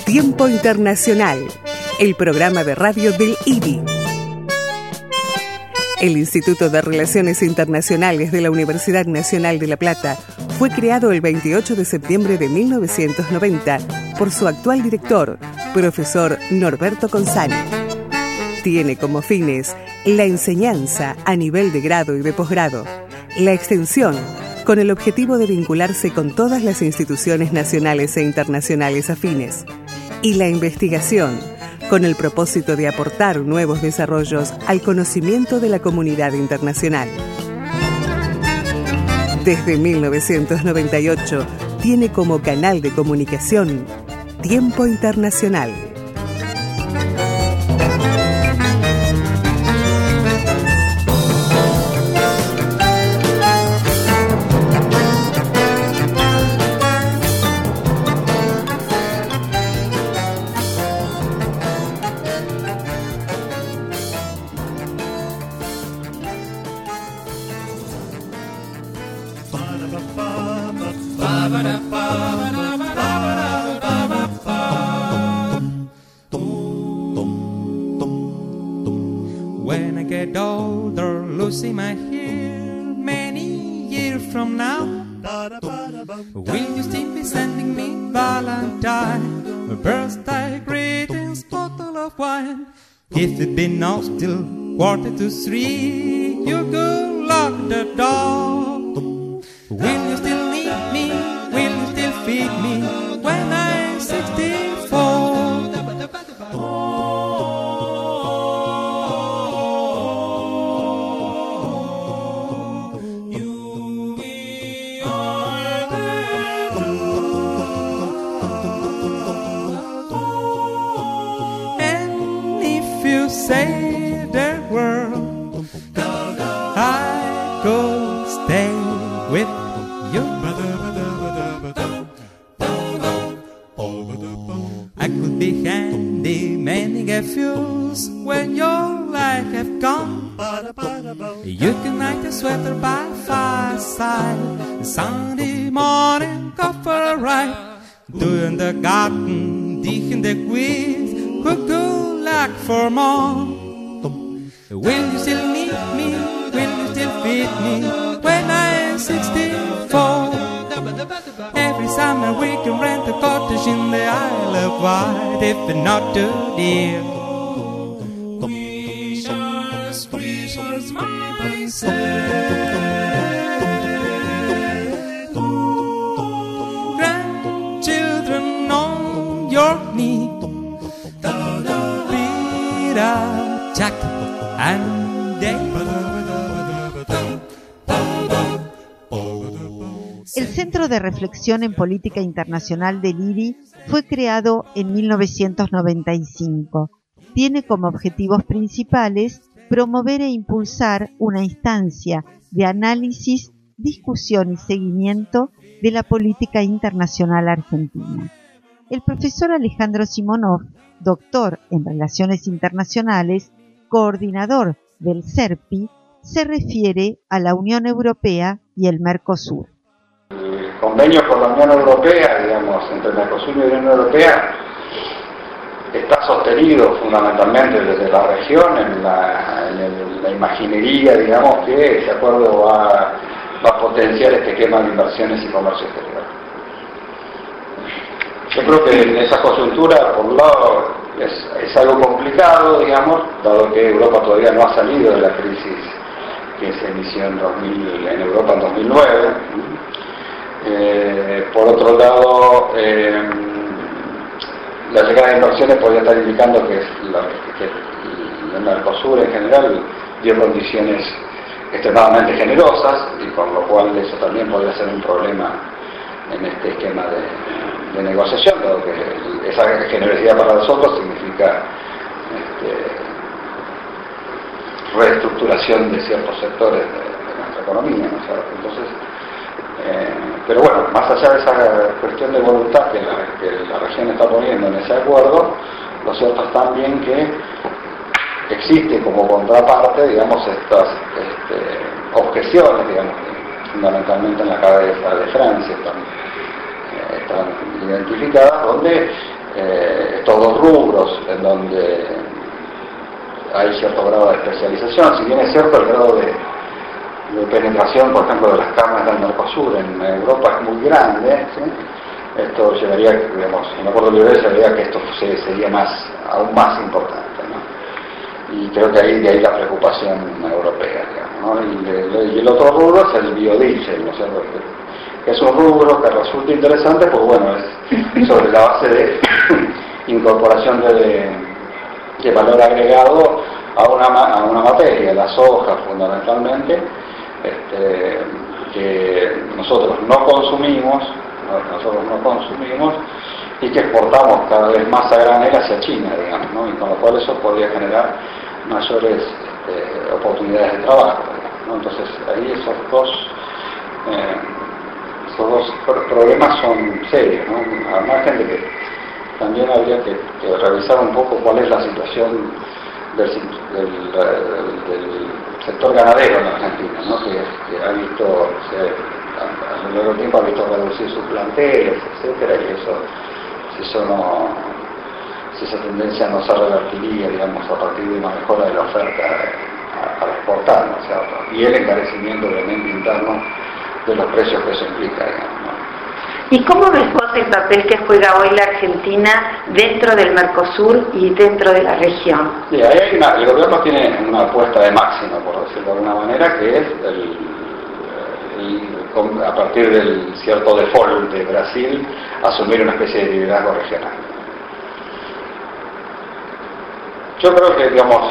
Tiempo Internacional, el programa de radio del IRI. El Instituto de Relaciones Internacionales de la Universidad Nacional de La Plata fue creado el 28 de septiembre de 1990 por su actual director, profesor Norberto Consani. Tiene como fines la enseñanza a nivel de grado y de posgrado, la extensión con el objetivo de vincularse con todas las instituciones nacionales e internacionales afines, y la investigación con el propósito de aportar nuevos desarrollos al conocimiento de la comunidad internacional. Desde 1998 tiene como canal de comunicación Tiempo Internacional. When I get older, losing my hair, many years from now, will you still be sending me Valentine, birthday greetings, bottle of wine? If it be now still 2:45, you go lock the door. Will you still need me? Will you still feed me when I'm 64? Say the word, I go stay with you. I could be handy, many get fuse when your life have gone. You can night a sweater by fireside, Sunday morning go for a ride. Doing the garden, digging the weeds, cuckoo like for more. Will you still need me? Will you still feed me when I'm 64? Every summer we can rent a cottage in the Isle of Wight, if not too dear. Squeezers myself. Grandchildren on your knee. Jack and Dave. El Centro de Reflexión en Política Internacional del IRI fue creado en 1995. Tiene como objetivos principales promover e impulsar una instancia de análisis, discusión y seguimiento de la política internacional argentina. El profesor Alejandro Simonov, doctor en Relaciones Internacionales, coordinador del CERPI, se refiere a la Unión Europea y el Mercosur. El convenio por la Unión Europea, digamos, entre el Mercosur y la Unión Europea, está sostenido fundamentalmente desde la región en la imaginería, digamos, que ese acuerdo va a potenciar este esquema de inversiones y comercio exterior. Yo creo que en esa coyuntura, por un lado, es algo complicado, digamos, dado que Europa todavía no ha salido de la crisis que se inició en Europa en 2009. Por otro lado, la llegada de inversiones podría estar indicando que el Mercosur en general dio condiciones extremadamente generosas, y con lo cual eso también podría ser un problema en este esquema de negociación, dado que esa generosidad para nosotros significa reestructuración de ciertos sectores de nuestra economía, ¿no? Entonces, pero bueno, más allá de esa cuestión de voluntad que la región está poniendo en ese acuerdo, lo cierto es también que existe como contraparte, digamos, estas objeciones, digamos, fundamentalmente en la cabeza de Francia están identificadas, donde estos dos rubros en donde hay cierto grado de especialización. Si bien es cierto el grado de penetración, por ejemplo, de las carnes del Mercosur en Europa es muy grande, ¿sí? Esto llevaría, digamos, un acuerdo libre llevaría que esto sería aún más importante, ¿no? Y creo que de ahí la preocupación europea, digamos, ¿no? Y el otro rubro es el biodiesel, ¿no? O sea, que es un rubro que resulta interesante, pues bueno, es sobre la base de incorporación de valor agregado a una materia, la soja fundamentalmente, que nosotros no consumimos y que exportamos cada vez más a granel hacia China, digamos, ¿no? Y con lo cual eso podría generar mayores oportunidades de trabajo, digamos, ¿no? Entonces ahí esos dos problemas son serios, ¿no? Al margen de que también habría que revisar un poco cuál es la situación del sector ganadero en Argentina, ¿no? Que ha visto, a lo largo del tiempo ha visto reducir sus planteles, etcétera, y si esa tendencia no se revertiría, digamos, a partir de una mejora de la oferta para exportar, ¿no es cierto? Y el encarecimiento obviamente interno de los precios que eso implica, digamos, ¿no? ¿Y cómo ves vos el papel que juega hoy la Argentina dentro del Mercosur y dentro de la región? Sí, ahí el gobierno tiene una apuesta de máxima, por decirlo de alguna manera, que es a partir del cierto default de Brasil, asumir una especie de liderazgo regional. Yo creo que, digamos,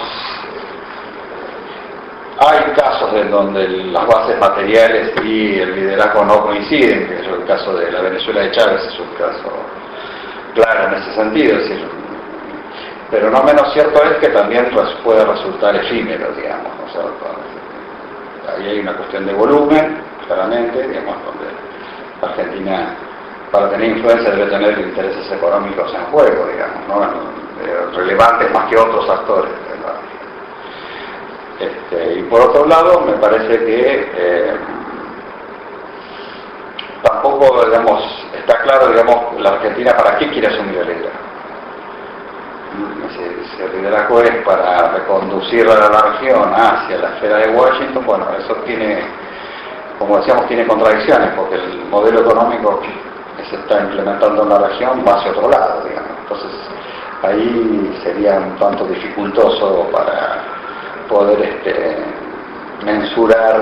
hay casos en donde las bases materiales y el liderazgo no coinciden, que es el caso de la Venezuela de Chávez, es un caso claro en ese sentido, es decir, pero no menos cierto es que también puede resultar efímero, digamos, ¿no? O sea, ahí hay una cuestión de volumen, claramente, digamos, donde Argentina, para tener influencia, debe tener intereses económicos en juego, digamos, ¿no? Relevantes más que otros actores, ¿verdad? Y por otro lado, me parece que tampoco, digamos, está claro, digamos, la Argentina para qué quiere asumir el liderazgo. Si el liderazgo es para reconducir a la región hacia la esfera de Washington, bueno, eso tiene, como decíamos, tiene contradicciones, porque el modelo económico que se está implementando en la región va hacia otro lado, digamos. Entonces, ahí sería un tanto dificultoso para poder mensurar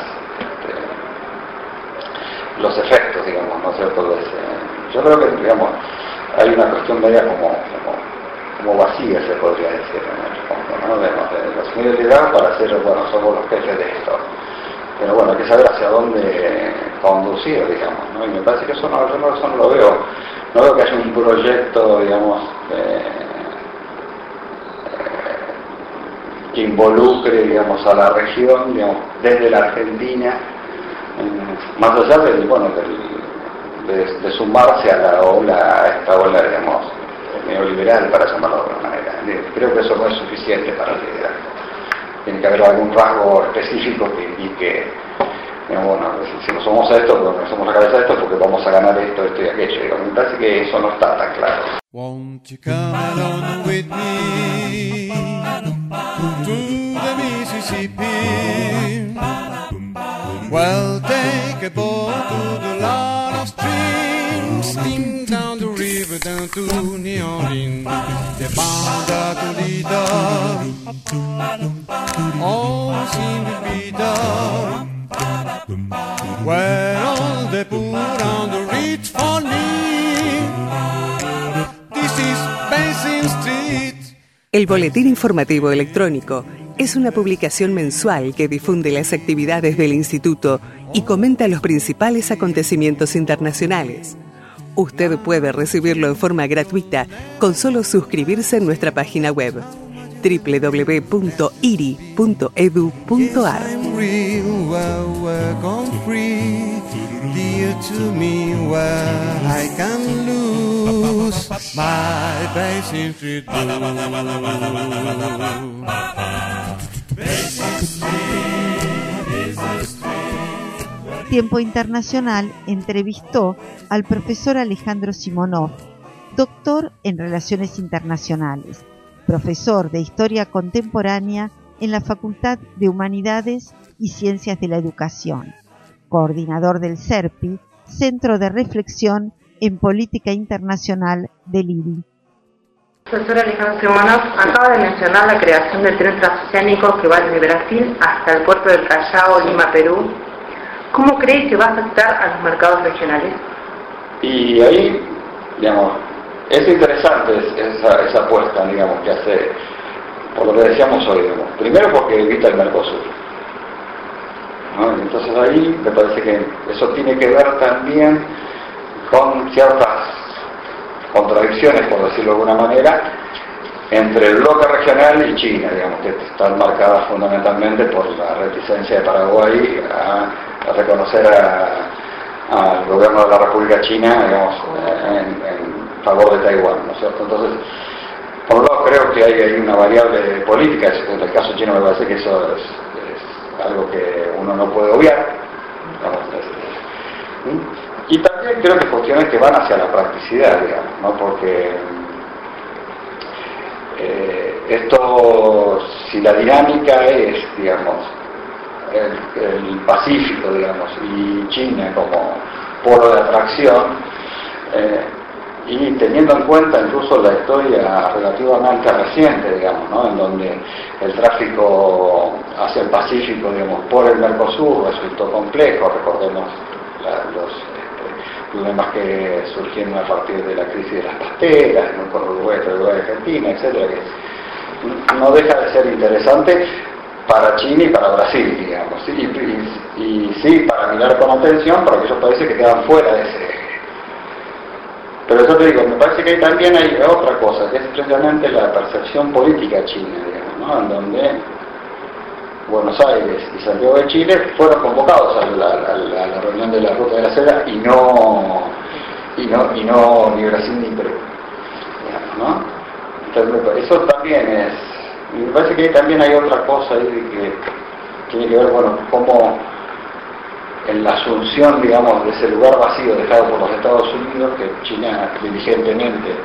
los efectos, digamos, ¿no es cierto? Yo creo que, digamos, hay una cuestión media como vacía, se podría decir, en el fondo, ¿no? De asumir el liderazgo para decir, bueno, somos los jefes de esto. Pero bueno, hay que saber hacia dónde conducir, digamos, ¿no? Y me parece que eso no lo veo. No veo que haya un proyecto, digamos, que involucre, digamos, a la región, digamos, desde la Argentina, más allá de sumarse a esta ola, digamos, neoliberal, para llamarlo de alguna manera. Creo que eso no es suficiente para el liderazgo. Tiene que haber algún rasgo específico que indique, digamos, bueno, si no somos esto, porque somos la cabeza de esto, porque vamos a ganar esto y aquello. Digamos, me parece que eso no está tan claro. Won't you come along with me to the Mississippi? Well, take a boat to the line of streams, steam down the river down to New Orleans, the Banda Toledo, all seem to be done. Where all the poor on the rich for me. This is Basin Street. El Boletín Informativo Electrónico es una publicación mensual que difunde las actividades del Instituto y comenta los principales acontecimientos internacionales. Usted puede recibirlo en forma gratuita con solo suscribirse en nuestra página web www.iri.edu.ar. Tiempo Internacional entrevistó al profesor Alejandro Simonov, doctor en Relaciones Internacionales, profesor de Historia Contemporánea en la Facultad de Humanidades y Ciencias de la Educación, coordinador del CERPI, Centro de Reflexión en Política Internacional del IRI. Profesor Alejandro Romanov, acaba de mencionar la creación del tren transoceánico que va desde Brasil hasta el puerto del Callao, Lima, Perú. ¿Cómo cree que va a afectar a los mercados regionales? Y ahí, digamos, es interesante esa apuesta, digamos, que hace, por lo que decíamos hoy, digamos. Primero porque evita el Mercosur, ¿no? Entonces ahí me parece que eso tiene que ver también con ciertas contradicciones, por decirlo de alguna manera, entre el bloque regional y China, digamos, que están marcadas fundamentalmente por la reticencia de Paraguay a reconocer al gobierno de la República China, digamos, en favor de Taiwán, ¿no es cierto? Entonces, por un lado creo que hay una variable política, en el caso chino me parece que eso es algo que uno no puede obviar, digamos, y también creo que cuestiones que van hacia la practicidad, digamos, ¿no? Porque esto, si la dinámica es, digamos, el Pacífico, digamos, y China como polo de atracción, y teniendo en cuenta incluso la historia relativamente reciente, digamos, ¿no? En donde el tráfico hacia el Pacífico, digamos, por el Mercosur resultó complejo, recordemos los problemas que surgieron a partir de la crisis de las pasteras, ¿no? Con Uruguay y Argentina, etcétera, que no deja de ser interesante para China y para Brasil, digamos, y sí para mirar con atención para aquellos países que quedan fuera de ese eje. Pero yo te digo, me parece que también hay otra cosa, que es precisamente la percepción política china, digamos, ¿no? En donde Buenos Aires y Santiago de Chile fueron convocados a la reunión de la Ruta de la Seda y no ni Brasil ni Perú, digamos, ¿no? Entonces, eso también es, me parece que también hay otra cosa ahí que tiene que ver, bueno, cómo en la asunción, digamos, de ese lugar vacío dejado por los Estados Unidos, que China diligentemente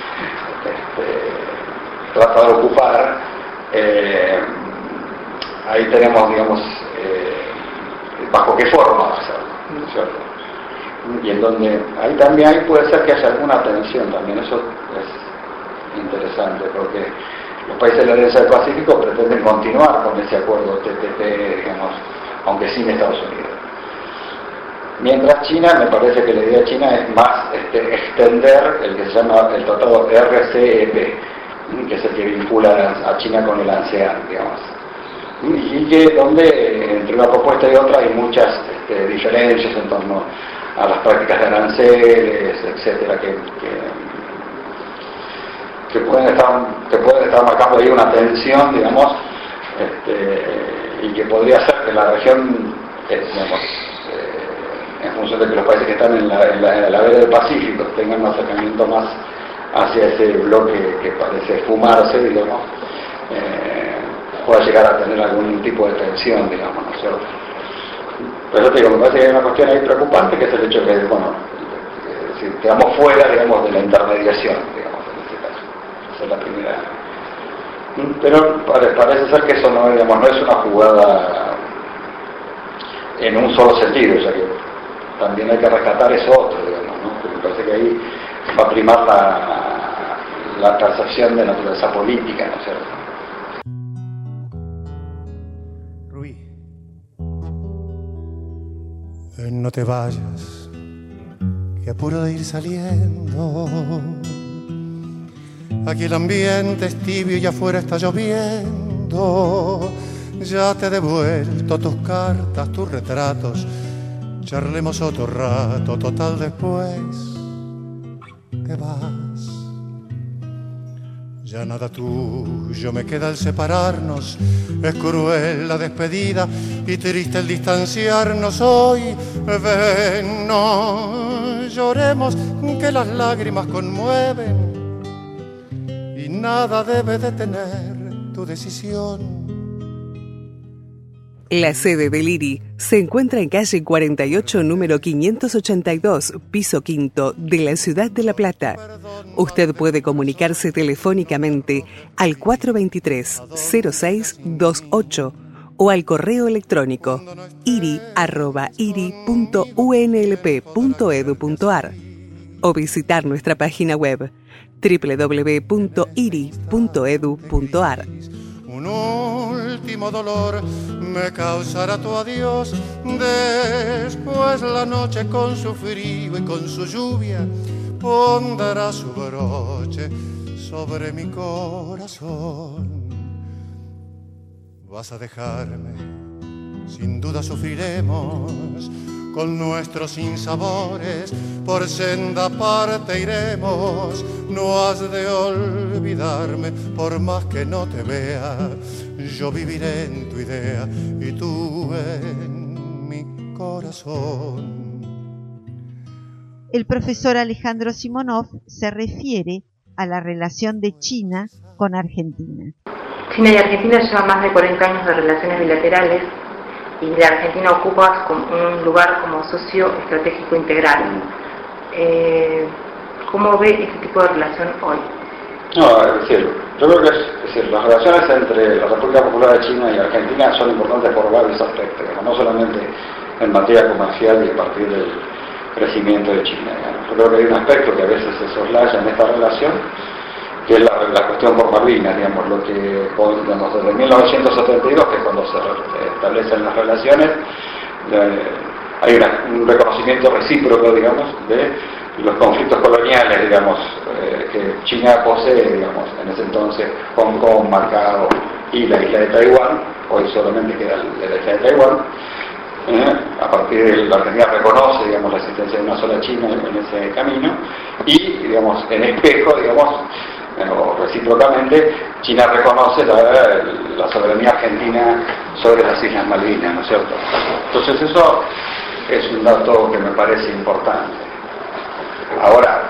trata de ocupar, ahí tenemos, digamos, bajo qué forma va a ser, ¿no es cierto? Y en donde ahí puede ser que haya alguna tensión también, eso es interesante, porque los países de la Alianza del Pacífico pretenden continuar con ese acuerdo TPP, digamos, aunque sin Estados Unidos. Mientras China, me parece que la idea china es más extender el que se llama el tratado RCEP, que es el que vincula a China con el ASEAN, digamos. Y que donde entre una propuesta y otra hay muchas diferencias en torno a las prácticas de aranceles, etcétera, que pueden estar marcando ahí una tensión, digamos, y que podría ser que la región, digamos, en función de que los países que están en la vera del Pacífico tengan un acercamiento más hacia ese bloque que parece esfumarse, digamos, pueda llegar a tener algún tipo de tensión, digamos, ¿no es cierto? Pero yo te digo, me parece que hay una cuestión ahí preocupante, que es el hecho de que, bueno, si quedamos fuera, digamos, de la intermediación, digamos, en este caso. Esa es la primera. Pero parece ser que eso no, digamos, no es una jugada en un solo sentido, o sea que también hay que rescatar eso otro, digamos, ¿no? Me parece que ahí va a primar la percepción de naturaleza política, ¿no es cierto? No te vayas, que apuro de ir saliendo. Aquí el ambiente es tibio y afuera está lloviendo. Ya te he devuelto tus cartas, tus retratos. Charlemos otro rato, total después te vas. Ya nada tuyo me queda al separarnos. Es cruel la despedida y triste el distanciarnos hoy. Ven, no lloremos, que las lágrimas conmueven y nada debe detener tu decisión. La sede del IRI se encuentra en calle 48, número 582, piso quinto, de la ciudad de La Plata. Usted puede comunicarse telefónicamente al 423-0628 o al correo electrónico iri@iri.unlp.edu.ar o visitar nuestra página web www.iri.edu.ar. Un último dolor me causará tu adiós, después la noche con su frío y con su lluvia pondrá su broche sobre mi corazón. Vas a dejarme, sin duda sufriremos, con nuestros sinsabores por senda parte iremos. No has de olvidarme, por más que no te vea, yo viviré en tu idea y tú en mi corazón. El profesor Alejandro Simonov se refiere a la relación de China con Argentina. China y Argentina llevan más de 40 años de relaciones bilaterales y la Argentina ocupa un lugar como socio estratégico integral. ¿Cómo ve este tipo de relación hoy? No, es decir, yo creo que las relaciones entre la República Popular de China y Argentina son importantes por varios aspectos, no solamente en materia comercial y a partir del crecimiento de China. Yo creo que hay un aspecto que a veces se soslaya en esta relación, que es la cuestión por Malvinas, digamos, lo que, digamos, desde 1972, que es cuando se establecen las relaciones, hay un reconocimiento recíproco, digamos, de los conflictos coloniales, digamos, que China posee, digamos, en ese entonces Hong Kong, Macao y la isla de Taiwán. Hoy solamente queda la isla de Taiwán. A partir de la Argentina reconoce, digamos, la existencia de una sola China en ese camino y, digamos, en espejo, digamos, recíprocamente, China reconoce la soberanía argentina sobre las Islas Malvinas, ¿no es cierto? Entonces eso es un dato que me parece importante. Ahora,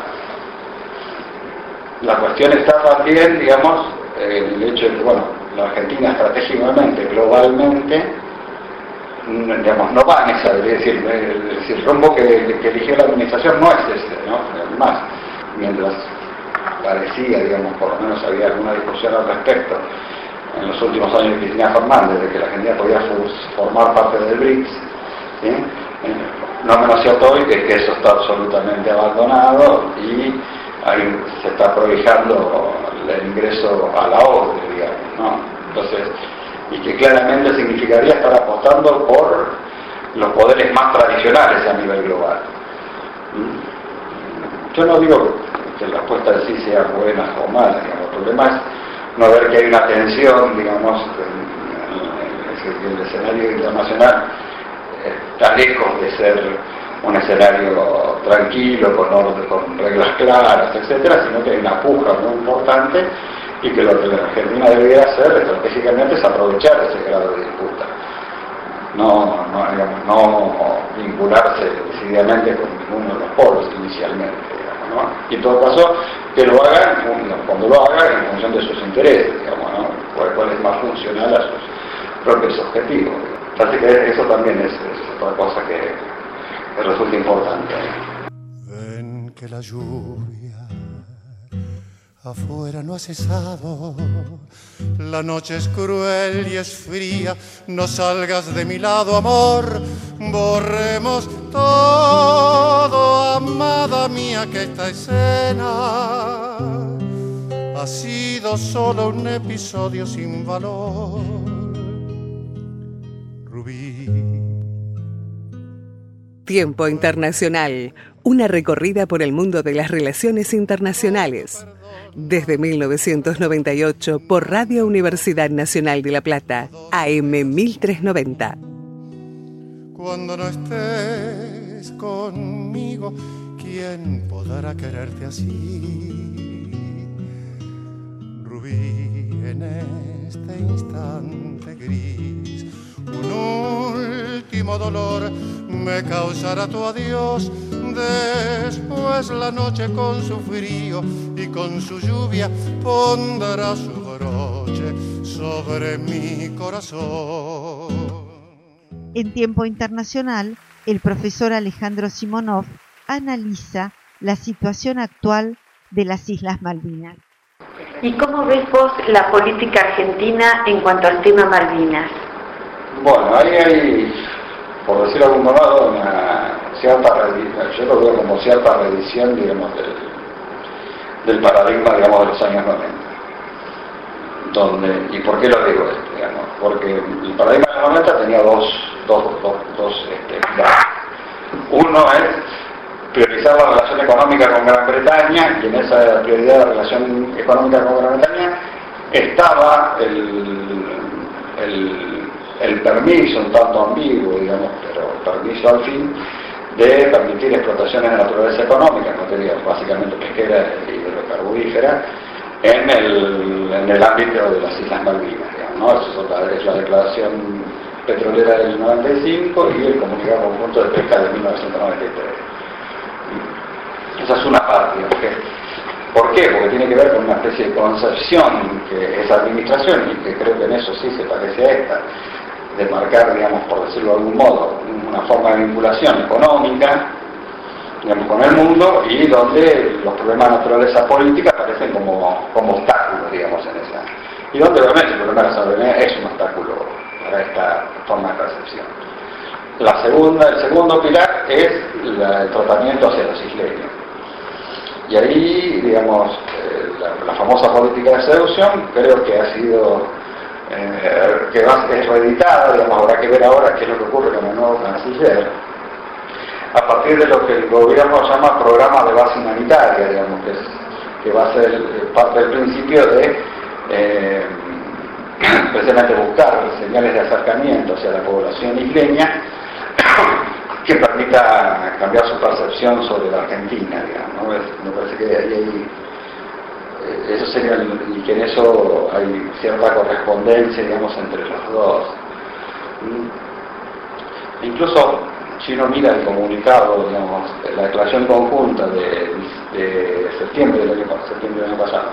la cuestión está también, digamos, en el hecho de que, bueno, la Argentina estratégicamente, globalmente, digamos, no va en esa, es decir, el rumbo que eligió la administración no es ese, ¿no? Además, mientras parecía, digamos, por lo menos había alguna discusión al respecto en los últimos años de Cristina Fernández, de que la Argentina podía formar parte del BRICS, ¿sí? No menos cierto hoy que eso está absolutamente abandonado y ahí se está prohijando el ingreso a la OCDE, digamos, ¿no? Entonces, y que claramente significaría estar apostando por los poderes más tradicionales a nivel global. Yo no digo que la apuesta en sí sea buena o mala, digamos. El problema es no ver que hay una tensión, digamos, en el escenario internacional está lejos de ser un escenario tranquilo, con orden, con reglas claras, etcétera, sino que hay una puja muy importante y que lo que la Argentina debería hacer estratégicamente es aprovechar ese grado de disputa. Digamos, no vincularse decididamente con ninguno de los polos inicialmente, digamos, ¿no? Y en todo caso, que lo hagan, cuando lo hagan, en función de sus intereses, digamos, ¿no? Cuál es más funcional a sus propios objetivos. Así que eso también es otra cosa que resulta importante. Ven que la lluvia afuera no ha cesado, la noche es cruel y es fría, no salgas de mi lado, amor, borremos todo, amada mía, que esta escena ha sido solo un episodio sin valor. Rubí. Tiempo Internacional, una recorrida por el mundo de las relaciones internacionales. Desde 1998 por Radio Universidad Nacional de La Plata, AM 1390. Cuando no estés conmigo, ¿quién podrá quererte así? Rubí, en este instante gris, un último dolor me causará tu adiós. Después la noche con su frío y con su lluvia pondrá su broche sobre mi corazón. En Tiempo Internacional, el profesor Alejandro Simonov analiza la situación actual de las Islas Malvinas. ¿Y cómo ves vos la política argentina en cuanto al tema Malvinas? Bueno, ahí hay, por decirlo de algún modo, una cierta reedición, yo lo veo como cierta reedición, digamos, del paradigma, digamos, de los años 90. ¿Y por qué lo digo esto? Digamos? Porque el paradigma de los 90 tenía dos grados. Uno es priorizar la relación económica con Gran Bretaña, y en esa prioridad de la relación económica con Gran Bretaña estaba el permiso, un tanto ambiguo, digamos, pero permiso al fin de permitir explotaciones de naturaleza económica, en materia básicamente pesquera y hidrocarburífera, en el ámbito de las Islas Malvinas, digamos, ¿no? Eso es la declaración petrolera del 95 y el comunicado conjunto de pesca de 1993. Esa es una parte, ¿no? ¿Por qué? Porque tiene que ver con una especie de concepción que esa administración, y que creo que en eso sí se parece a esta, de marcar, digamos, por decirlo de algún modo, una forma de vinculación económica, digamos, con el mundo, y donde los problemas de naturaleza política aparecen como obstáculos, digamos, en esa. Y donde obviamente el problema de la soberanía es un obstáculo para esta forma de percepción. El segundo pilar es el tratamiento hacia los isleños. Y ahí, digamos, la famosa política de seducción creo que ha sido, es reeditada, digamos, habrá que ver ahora qué es lo que ocurre con el nuevo canciller, a partir de lo que el gobierno llama programa de base humanitaria, digamos, que va a ser parte del principio de precisamente buscar señales de acercamiento hacia la población isleña que permita cambiar su percepción sobre la Argentina, digamos, ¿no? Me parece que ahí eso sería, y que en eso hay cierta correspondencia, digamos, entre los dos. Incluso si uno mira el comunicado, digamos, la declaración conjunta de septiembre del año pasado,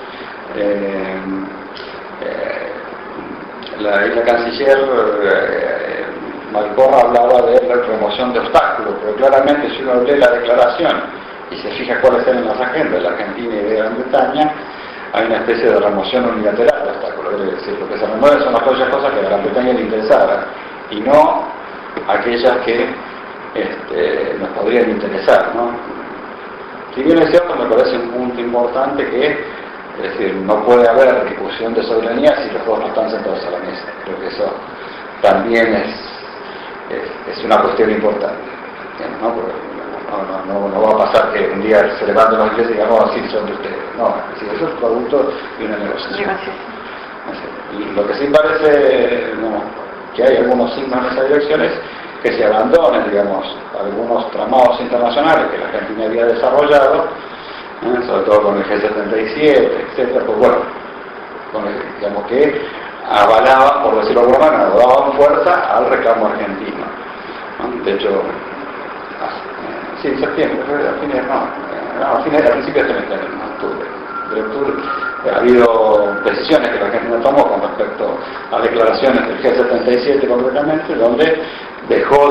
la canciller Malcorra hablaba de la remoción de obstáculos, pero claramente si uno lee la declaración y se fija cuáles eran las agendas de la Argentina y de Gran Bretaña, hay una especie de remoción unilateral de obstáculos, es decir, lo que se remueve son aquellas cosas que a Gran Bretaña le interesaran y no aquellas que nos podrían interesar, ¿no? Si bien es cierto, me parece un punto importante que es decir, no puede haber discusión de soberanía si los dos no están sentados a la mesa. Creo que eso también es una cuestión importante, ¿no? Porque no va a pasar que un día se levanten los ingleses y digan, no, sí, son de ustedes. No, es decir, eso es producto de una negociación. Y lo que sí parece, que hay algunos signos en esa dirección es que se abandonen, digamos, algunos tramados internacionales que la Argentina había desarrollado, sobre todo con el G77, etcétera, pues bueno, digamos que avalaban, por decirlo de alguna manera, daban fuerza al reclamo argentino, ¿no? De hecho, sí, en septiembre, a principios de este mes, de octubre, ha habido decisiones que la Argentina tomó con respecto a declaraciones del G77 concretamente, donde dejó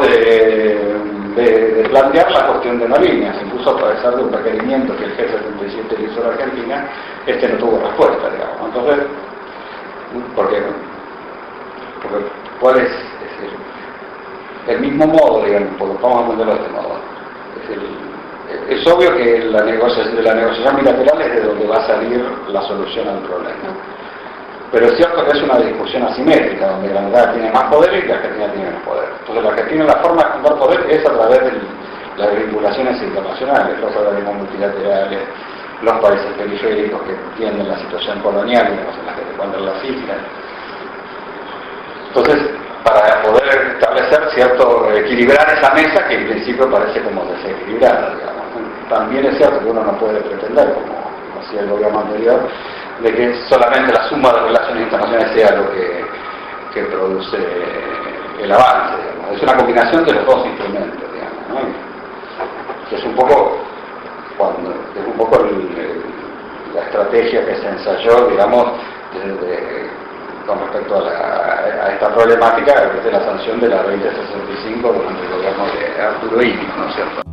de plantear la cuestión de Malvinas, incluso a pesar de un requerimiento que el G77 le hizo a la Argentina, no tuvo respuesta, digamos. Entonces, porque ¿cuál es decir, el mismo modo, digamos, porque vamos a ponerlo de este modo? Es obvio que de la negociación bilateral es de donde va a salir la solución al problema. Pero es cierto que es una discusión asimétrica, donde Gran Bretaña tiene más poder y la Argentina tiene menos poder. Entonces la Argentina, la forma de juntar poder es a través de las vinculaciones internacionales, los organismos multilaterales, los países periféricos que entienden la situación colonial, digamos, en las que se encuentran las islas. Entonces, para poder establecer equilibrar esa mesa que en principio parece como desequilibrada, digamos. También es cierto que uno no puede pretender, como hacía el gobierno anterior, de que solamente la suma de relaciones internacionales sea lo que produce el avance, digamos. Es una combinación de los dos instrumentos, digamos, ¿no? Es un poco la estrategia que se ensayó, digamos, desde con respecto a esta problemática desde la sanción de la 2065 durante el gobierno de Arturo Illich, ¿no es cierto?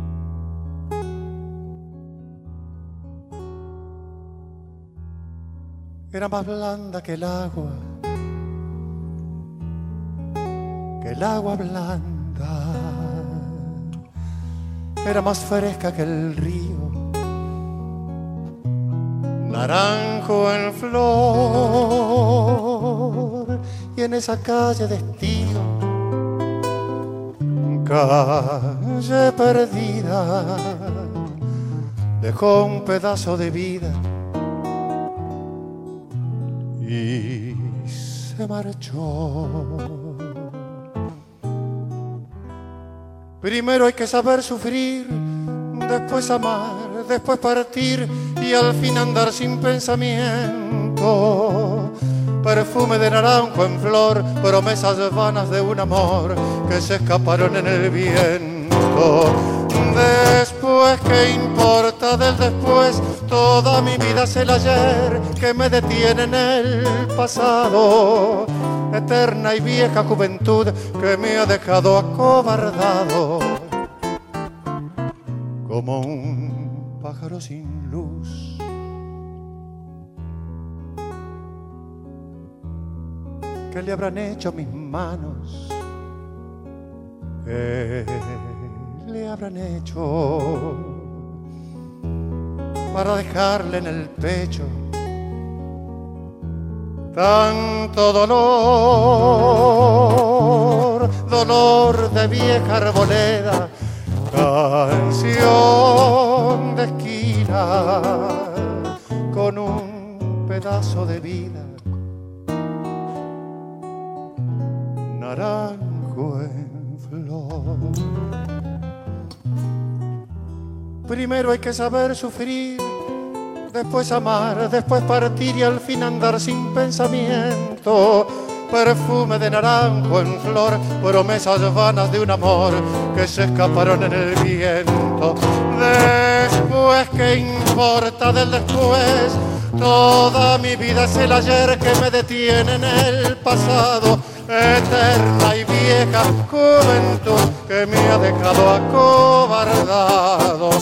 Era más blanda que el agua blanda, era más fresca que el río, naranjo en flor, y en esa calle de estío, calle perdida, dejó un pedazo de vida y se marchó. Primero hay que saber sufrir, después amar, después partir y al fin andar sin pensamiento. Perfume de naranjo en flor, promesas vanas de un amor que se escaparon en el viento. Después, ¿qué importa del después? Toda mi vida es el ayer que me detiene en el pasado. Eterna y vieja juventud que me ha dejado acobardado como un pájaro sin luz. ¿Qué le habrán hecho mis manos? ¿Qué le habrán hecho para dejarle en el pecho tanto dolor, dolor de vieja arboleda, canción de esquina con un pedazo de vida, naranjo en flor. Primero hay que saber sufrir, después amar, después partir y al fin andar sin pensamiento. Perfume de naranjo en flor, promesas vanas de un amor que se escaparon en el viento. Después, ¿qué importa del después? Toda mi vida es el ayer que me detiene en el pasado. Eterna y vieja juventud que me ha dejado acobardado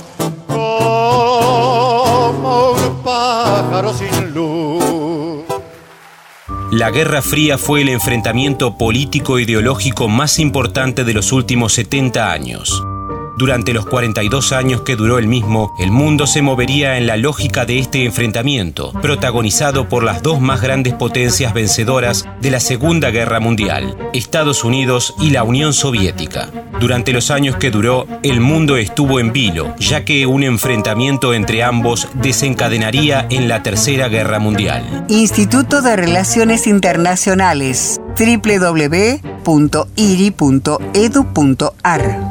como un pájaro sin luz. La Guerra Fría fue el enfrentamiento político-ideológico más importante de los últimos 70 años. Durante los 42 años que duró el mismo, el mundo se movería en la lógica de este enfrentamiento, protagonizado por las dos más grandes potencias vencedoras de la Segunda Guerra Mundial, Estados Unidos y la Unión Soviética. Durante los años que duró, el mundo estuvo en vilo, ya que un enfrentamiento entre ambos desencadenaría en la Tercera Guerra Mundial. Instituto de Relaciones Internacionales, www.iri.edu.ar